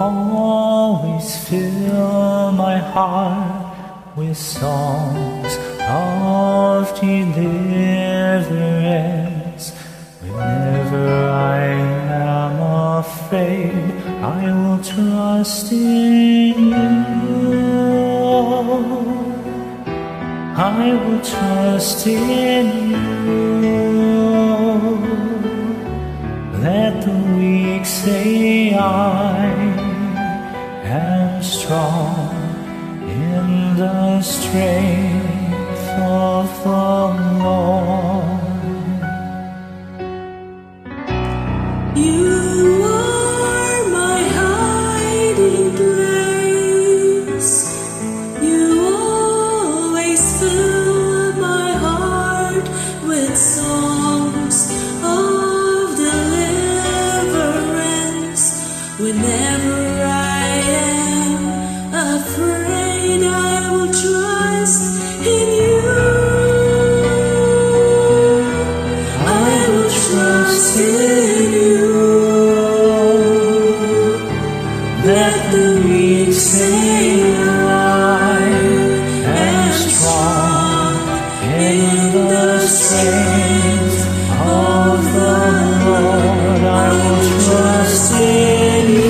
always fill my heart with songs of deliverance. Whenever I am afraid, I will trust in you. I will trust in you. Let the weak say I am strong in the strength of the Lord. You are my hiding place. You always fill my heart with songs of deliverance. Whenever I am afraid, I will trust in you. I will trust in you. Let the weak say I am strong in the strength of the Lord. I will trust in you.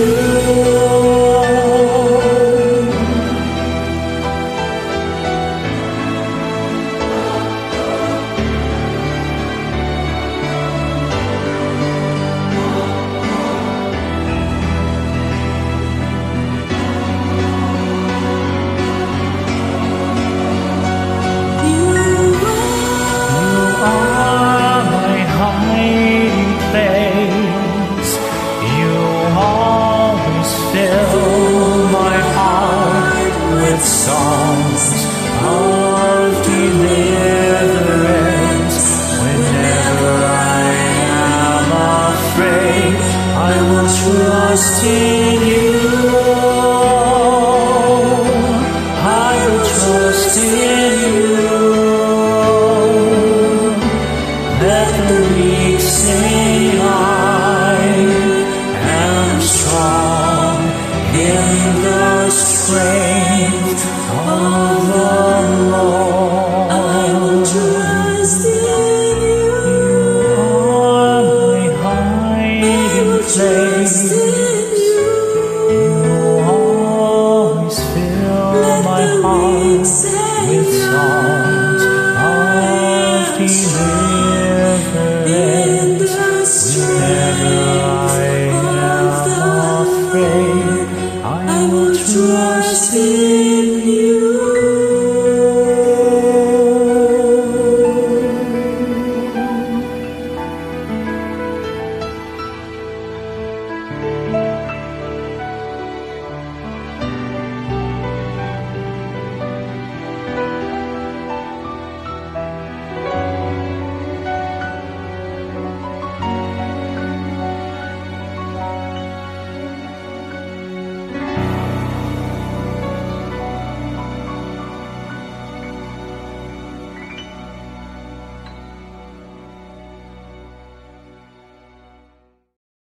Songs of deliverance. Whenever I am afraid, I will trust in you.